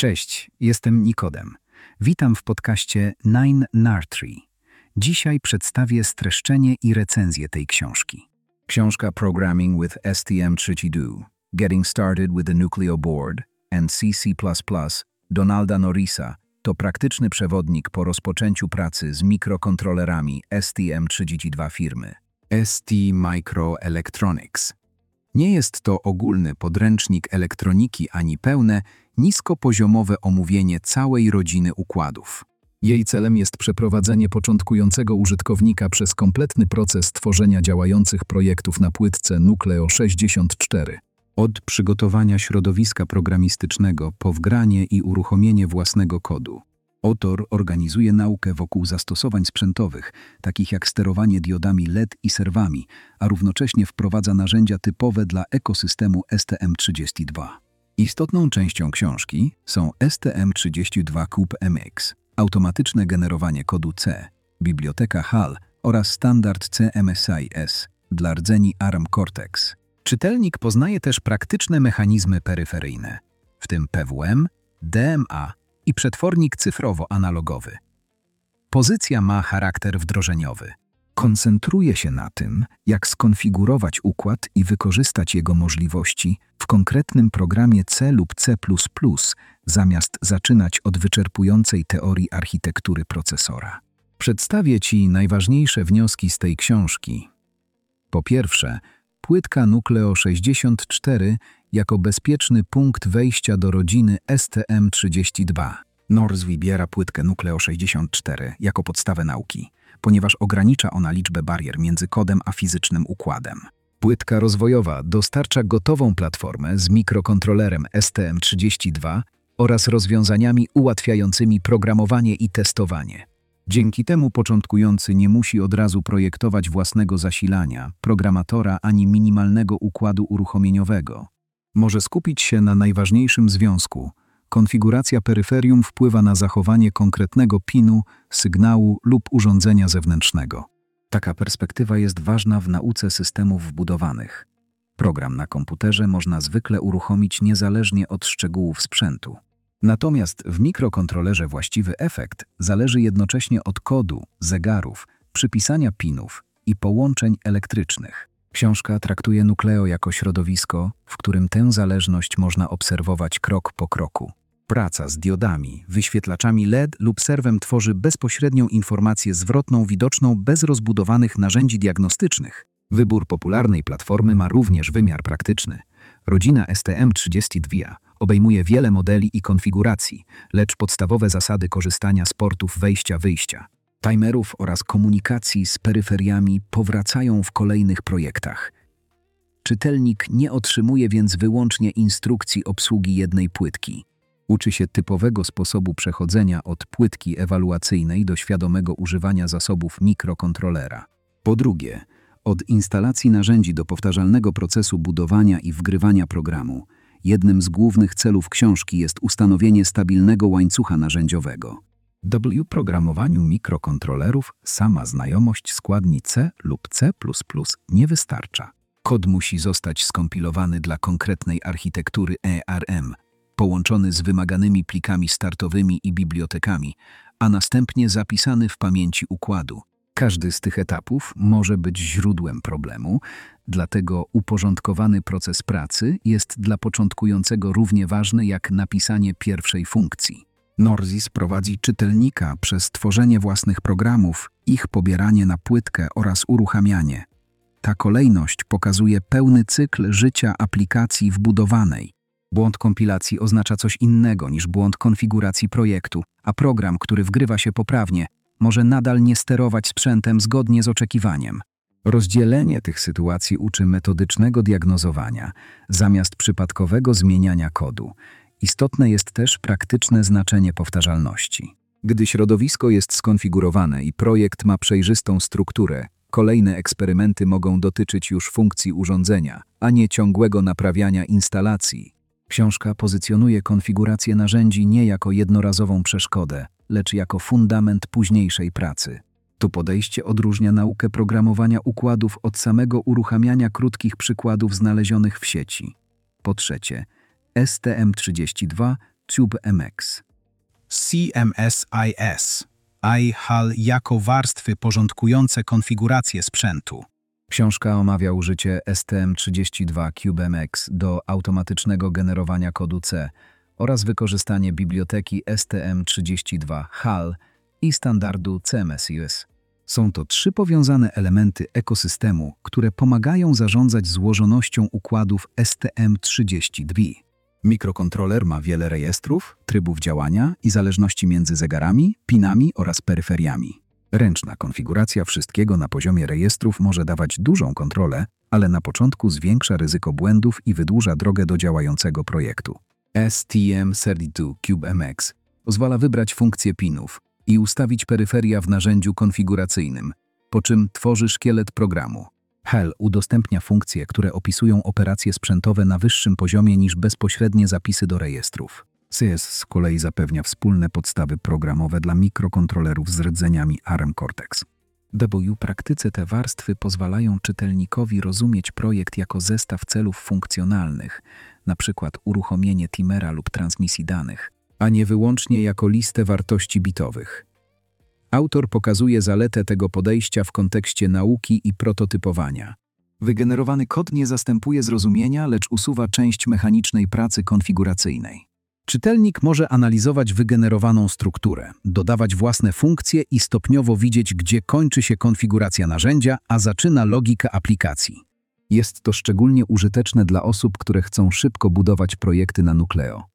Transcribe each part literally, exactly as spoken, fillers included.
Cześć, jestem Nikodem. Witam w podcaście nine Nartree. Dzisiaj przedstawię streszczenie i recenzję tej książki. Książka Programming with S T M trzydzieści dwa, Getting Started with the Nucleo Board and C C plus plus Donalda Norrisa to praktyczny przewodnik po rozpoczęciu pracy z mikrokontrolerami S T M trzydzieści dwa firmy S T Microelectronics. Nie jest to ogólny podręcznik elektroniki ani pełne, niskopoziomowe omówienie całej rodziny układów. Jej celem jest przeprowadzenie początkującego użytkownika przez kompletny proces tworzenia działających projektów na płytce Nucleo sześćdziesiąt cztery. Od przygotowania środowiska programistycznego po wgranie i uruchomienie własnego kodu. Autor organizuje naukę wokół zastosowań sprzętowych, takich jak sterowanie diodami L E D i serwami, a równocześnie wprowadza narzędzia typowe dla ekosystemu S T M trzydzieści dwa. Istotną częścią książki są S T M trzydzieści dwa Cube M X, automatyczne generowanie kodu C, biblioteka H A L oraz standard C M S I S dla rdzeni A R M Cortex. Czytelnik poznaje też praktyczne mechanizmy peryferyjne, w tym P W M, D M A i przetwornik cyfrowo-analogowy. Pozycja ma charakter wdrożeniowy. Koncentruje się na tym, jak skonfigurować układ i wykorzystać jego możliwości w konkretnym programie C lub C plus plus, zamiast zaczynać od wyczerpującej teorii architektury procesora. Przedstawię Ci najważniejsze wnioski z tej książki. Po pierwsze, płytka Nucleo sześćdziesiąt cztery jako bezpieczny punkt wejścia do rodziny S T M trzydzieści dwa. Norris wybiera płytkę Nucleo sześćdziesiąt cztery jako podstawę nauki, ponieważ ogranicza ona liczbę barier między kodem a fizycznym układem. Płytka rozwojowa dostarcza gotową platformę z mikrokontrolerem S T M trzydzieści dwa oraz rozwiązaniami ułatwiającymi programowanie i testowanie. Dzięki temu początkujący nie musi od razu projektować własnego zasilania, programatora ani minimalnego układu uruchomieniowego. Może skupić się na najważniejszym związku. Konfiguracja peryferium wpływa na zachowanie konkretnego pinu, sygnału lub urządzenia zewnętrznego. Taka perspektywa jest ważna w nauce systemów wbudowanych. Program na komputerze można zwykle uruchomić niezależnie od szczegółów sprzętu. Natomiast w mikrokontrolerze właściwy efekt zależy jednocześnie od kodu, zegarów, przypisania pinów i połączeń elektrycznych. Książka traktuje Nucleo jako środowisko, w którym tę zależność można obserwować krok po kroku. Praca z diodami, wyświetlaczami L E D lub serwem tworzy bezpośrednią informację zwrotną widoczną bez rozbudowanych narzędzi diagnostycznych. Wybór popularnej platformy ma również wymiar praktyczny. Rodzina S T M trzydzieści dwa obejmuje wiele modeli i konfiguracji, lecz podstawowe zasady korzystania z portów wejścia-wyjścia, timerów oraz komunikacji z peryferiami powracają w kolejnych projektach. Czytelnik nie otrzymuje więc wyłącznie instrukcji obsługi jednej płytki. Uczy się typowego sposobu przechodzenia od płytki ewaluacyjnej do świadomego używania zasobów mikrokontrolera. Po drugie, od instalacji narzędzi do powtarzalnego procesu budowania i wgrywania programu. Jednym z głównych celów książki jest ustanowienie stabilnego łańcucha narzędziowego. W programowaniu mikrokontrolerów sama znajomość składni C lub C plus plus nie wystarcza. Kod musi zostać skompilowany dla konkretnej architektury E R M, połączony z wymaganymi plikami startowymi i bibliotekami, a następnie zapisany w pamięci układu. Każdy z tych etapów może być źródłem problemu, dlatego uporządkowany proces pracy jest dla początkującego równie ważny jak napisanie pierwszej funkcji. Norris prowadzi czytelnika przez tworzenie własnych programów, ich pobieranie na płytkę oraz uruchamianie. Ta kolejność pokazuje pełny cykl życia aplikacji wbudowanej. Błąd kompilacji oznacza coś innego niż błąd konfiguracji projektu, a program, który wgrywa się poprawnie, może nadal nie sterować sprzętem zgodnie z oczekiwaniem. Rozdzielenie tych sytuacji uczy metodycznego diagnozowania, zamiast przypadkowego zmieniania kodu. Istotne jest też praktyczne znaczenie powtarzalności. Gdy środowisko jest skonfigurowane i projekt ma przejrzystą strukturę, kolejne eksperymenty mogą dotyczyć już funkcji urządzenia, a nie ciągłego naprawiania instalacji. Książka pozycjonuje konfigurację narzędzi nie jako jednorazową przeszkodę, lecz jako fundament późniejszej pracy. To podejście odróżnia naukę programowania układów od samego uruchamiania krótkich przykładów znalezionych w sieci. Po trzecie, S T M trzydzieści dwa CubeMX. C M S I S, I H A L jako warstwy porządkujące konfigurację sprzętu. Książka omawia użycie S T M trzydzieści dwa CubeMX do automatycznego generowania kodu C oraz wykorzystanie biblioteki S T M trzydzieści dwa H A L i standardu C M S I S. Są to trzy powiązane elementy ekosystemu, które pomagają zarządzać złożonością układów S T M trzydzieści dwa. Mikrokontroler ma wiele rejestrów, trybów działania i zależności między zegarami, pinami oraz peryferiami. Ręczna konfiguracja wszystkiego na poziomie rejestrów może dawać dużą kontrolę, ale na początku zwiększa ryzyko błędów i wydłuża drogę do działającego projektu. S T M trzydzieści dwa CubeMX pozwala wybrać funkcje pinów i ustawić peryferia w narzędziu konfiguracyjnym, po czym tworzy szkielet programu. H A L udostępnia funkcje, które opisują operacje sprzętowe na wyższym poziomie niż bezpośrednie zapisy do rejestrów. C S z kolei zapewnia wspólne podstawy programowe dla mikrokontrolerów z rdzeniami A R M Cortex. W praktyce te warstwy pozwalają czytelnikowi rozumieć projekt jako zestaw celów funkcjonalnych, np. uruchomienie timera lub transmisji danych, a nie wyłącznie jako listę wartości bitowych. Autor pokazuje zaletę tego podejścia w kontekście nauki i prototypowania. Wygenerowany kod nie zastępuje zrozumienia, lecz usuwa część mechanicznej pracy konfiguracyjnej. Czytelnik może analizować wygenerowaną strukturę, dodawać własne funkcje i stopniowo widzieć, gdzie kończy się konfiguracja narzędzia, a zaczyna logika aplikacji. Jest to szczególnie użyteczne dla osób, które chcą szybko budować projekty na Nucleo.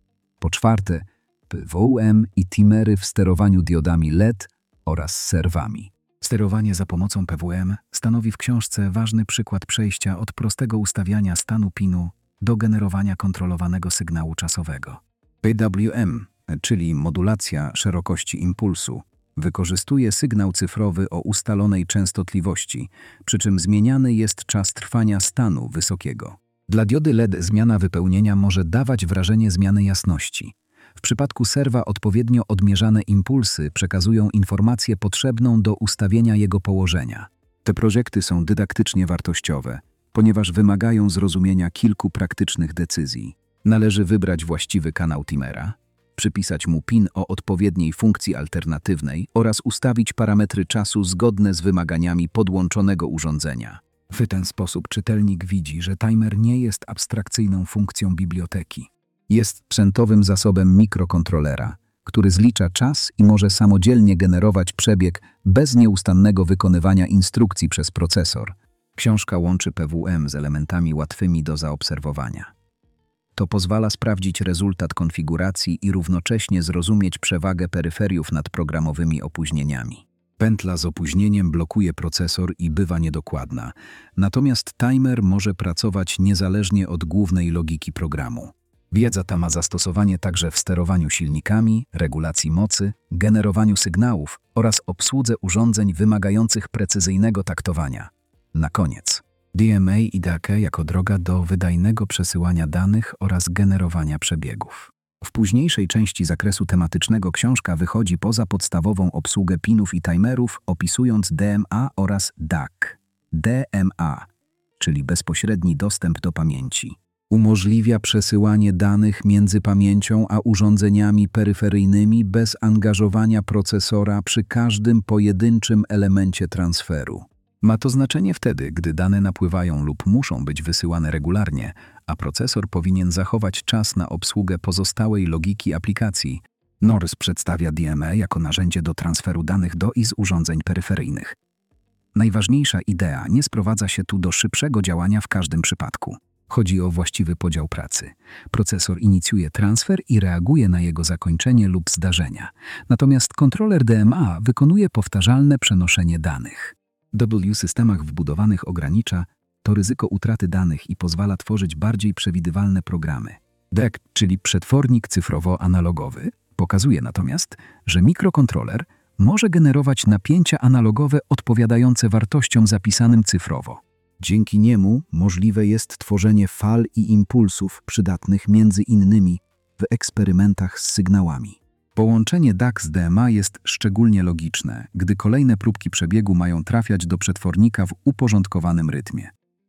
Po czwarte, P W M i timery w sterowaniu diodami L E D oraz serwami. Sterowanie za pomocą P W M stanowi w książce ważny przykład przejścia od prostego ustawiania stanu pinu do generowania kontrolowanego sygnału czasowego. P W M, czyli modulacja szerokości impulsu, wykorzystuje sygnał cyfrowy o ustalonej częstotliwości, przy czym zmieniany jest czas trwania stanu wysokiego. Dla diody L E D zmiana wypełnienia może dawać wrażenie zmiany jasności. W przypadku serwa odpowiednio odmierzane impulsy przekazują informację potrzebną do ustawienia jego położenia. Te projekty są dydaktycznie wartościowe, ponieważ wymagają zrozumienia kilku praktycznych decyzji. Należy wybrać właściwy kanał timera, przypisać mu pin o odpowiedniej funkcji alternatywnej oraz ustawić parametry czasu zgodne z wymaganiami podłączonego urządzenia. W ten sposób czytelnik widzi, że timer nie jest abstrakcyjną funkcją biblioteki. Jest sprzętowym zasobem mikrokontrolera, który zlicza czas i może samodzielnie generować przebieg bez nieustannego wykonywania instrukcji przez procesor. Książka łączy P W M z elementami łatwymi do zaobserwowania. To pozwala sprawdzić rezultat konfiguracji i równocześnie zrozumieć przewagę peryferiów nad programowymi opóźnieniami. Pętla z opóźnieniem blokuje procesor i bywa niedokładna, natomiast timer może pracować niezależnie od głównej logiki programu. Wiedza ta ma zastosowanie także w sterowaniu silnikami, regulacji mocy, generowaniu sygnałów oraz obsłudze urządzeń wymagających precyzyjnego taktowania. Na koniec, D M A i D A C jako droga do wydajnego przesyłania danych oraz generowania przebiegów. W późniejszej części zakresu tematycznego książka wychodzi poza podstawową obsługę pinów i timerów, opisując D M A oraz D A C. D M A, czyli bezpośredni dostęp do pamięci, umożliwia przesyłanie danych między pamięcią a urządzeniami peryferyjnymi bez angażowania procesora przy każdym pojedynczym elemencie transferu. Ma to znaczenie wtedy, gdy dane napływają lub muszą być wysyłane regularnie, a procesor powinien zachować czas na obsługę pozostałej logiki aplikacji. N O R S przedstawia D M A jako narzędzie do transferu danych do i z urządzeń peryferyjnych. Najważniejsza idea nie sprowadza się tu do szybszego działania w każdym przypadku. Chodzi o właściwy podział pracy. Procesor inicjuje transfer i reaguje na jego zakończenie lub zdarzenia. Natomiast kontroler D M A wykonuje powtarzalne przenoszenie danych. W systemach wbudowanych ogranicza to ryzyko utraty danych i pozwala tworzyć bardziej przewidywalne programy. D E C, czyli przetwornik cyfrowo-analogowy, pokazuje natomiast, że mikrokontroler może generować napięcia analogowe odpowiadające wartościom zapisanym cyfrowo. Dzięki niemu możliwe jest tworzenie fal i impulsów przydatnych między innymi w eksperymentach z sygnałami. Połączenie D A C z D M A jest szczególnie logiczne, gdy kolejne próbki przebiegu mają trafiać do przetwornika w uporządkowanym rytmie.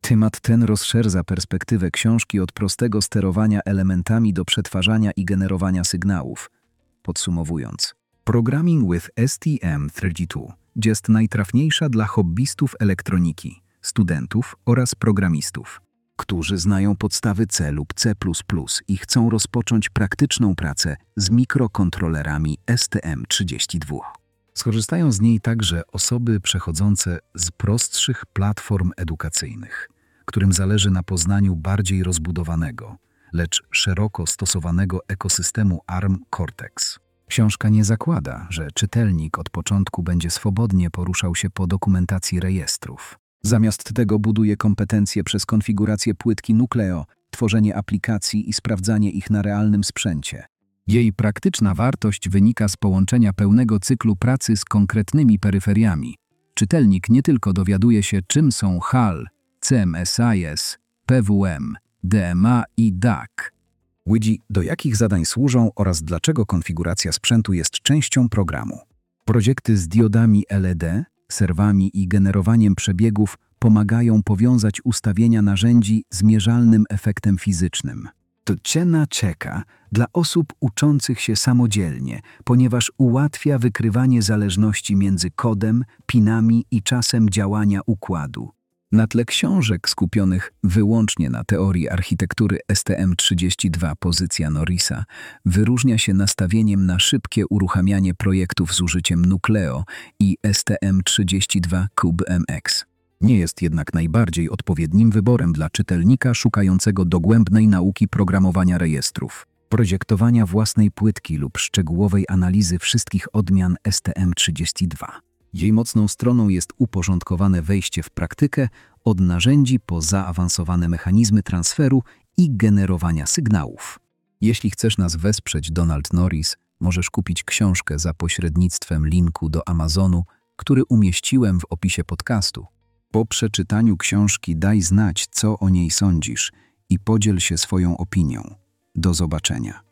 Temat ten rozszerza perspektywę książki od prostego sterowania elementami do przetwarzania i generowania sygnałów. Podsumowując, Programming with S T M trzydzieści dwa jest najtrafniejsza dla hobbystów elektroniki, studentów oraz programistów, którzy znają podstawy C lub C plus plus i chcą rozpocząć praktyczną pracę z mikrokontrolerami S T M trzydzieści dwa. Skorzystają z niej także osoby przechodzące z prostszych platform edukacyjnych, którym zależy na poznaniu bardziej rozbudowanego, lecz szeroko stosowanego ekosystemu A R M Cortex. Książka nie zakłada, że czytelnik od początku będzie swobodnie poruszał się po dokumentacji rejestrów. Zamiast tego buduje kompetencje przez konfigurację płytki Nucleo, tworzenie aplikacji i sprawdzanie ich na realnym sprzęcie. Jej praktyczna wartość wynika z połączenia pełnego cyklu pracy z konkretnymi peryferiami. Czytelnik nie tylko dowiaduje się, czym są H A L, C M S I S, P W M, D M A i D A C. Widzi, do jakich zadań służą oraz dlaczego konfiguracja sprzętu jest częścią programu. Projekty z diodami L E D, serwami i generowaniem przebiegów pomagają powiązać ustawienia narzędzi z mierzalnym efektem fizycznym. To cena czeka dla osób uczących się samodzielnie, ponieważ ułatwia wykrywanie zależności między kodem, pinami i czasem działania układu. Na tle książek skupionych wyłącznie na teorii architektury S T M trzydzieści dwa pozycja Norrisa wyróżnia się nastawieniem na szybkie uruchamianie projektów z użyciem Nucleo i S T M trzydzieści dwa CubeMX. Nie jest jednak najbardziej odpowiednim wyborem dla czytelnika szukającego dogłębnej nauki programowania rejestrów, projektowania własnej płytki lub szczegółowej analizy wszystkich odmian S T M trzydzieści dwa. Jej mocną stroną jest uporządkowane wejście w praktykę od narzędzi po zaawansowane mechanizmy transferu i generowania sygnałów. Jeśli chcesz nas wesprzeć, Donald Norris, możesz kupić książkę za pośrednictwem linku do Amazonu, który umieściłem w opisie podcastu. Po przeczytaniu książki daj znać, co o niej sądzisz i podziel się swoją opinią. Do zobaczenia.